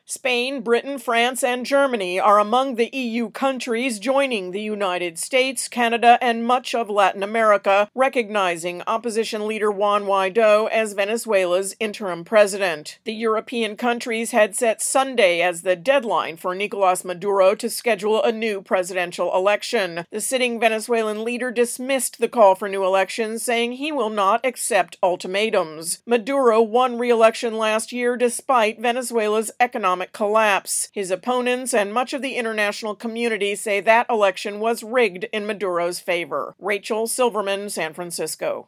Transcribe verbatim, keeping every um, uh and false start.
Spain, Britain, France, and Germany are among the E U countries joining the United States, Canada, and much of Latin America, recognizing opposition leader Juan Guaidó as Venezuela's interim president. The European countries had set Sunday as the deadline for Nicolás Maduro to schedule a new presidential election. The sitting Venezuelan leader dismissed the call for new elections, saying he will not accept ultimatums. Maduro won re-election last year despite Venezuela's economic collapse. His opponents and much of the international community say that election was rigged in Maduro's favor. Rachel Silverman, San Francisco.